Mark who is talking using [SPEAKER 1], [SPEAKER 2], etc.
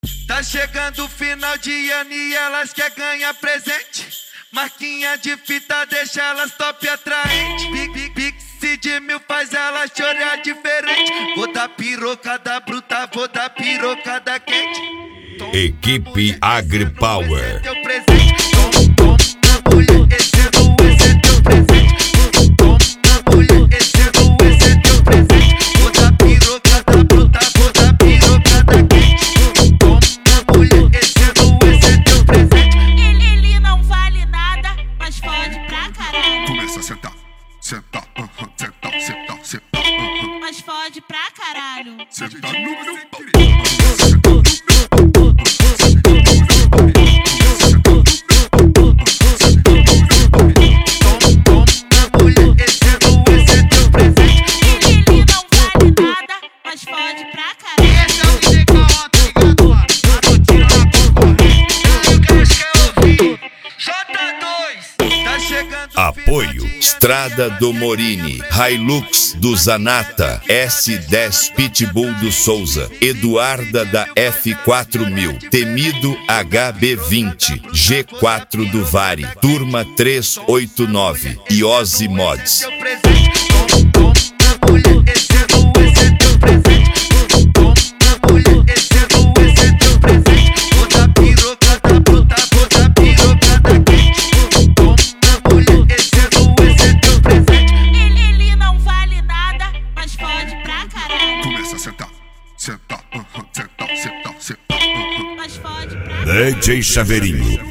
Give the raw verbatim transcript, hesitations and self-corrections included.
[SPEAKER 1] Tá chegando o final de ano e elas quer ganhar presente. Marquinha de fita deixa elas top atraente. Pixie de mil faz elas chorar diferente. Vou dar pirocada bruta, vou dar pirocada quente.
[SPEAKER 2] Equipe AgriPower.
[SPEAKER 3] Sentar, sentar, uh -huh, sentar, sentar, sentar, uh -huh.
[SPEAKER 4] Mas fode pra caralho.
[SPEAKER 3] Sentar no meu pau.
[SPEAKER 2] Apoio Strada do Morini, Hilux do Zanata, S dez Pitbull do Souza, Eduarda da F quatro mil, Temido H B vinte, G quatro do Vari, Turma trezentos e oitenta e nove e Ozzy Mods.
[SPEAKER 3] Sentar, sentar, uh -huh, sentar, sentar, sentar, uh -huh.
[SPEAKER 2] D J Chaveirinho.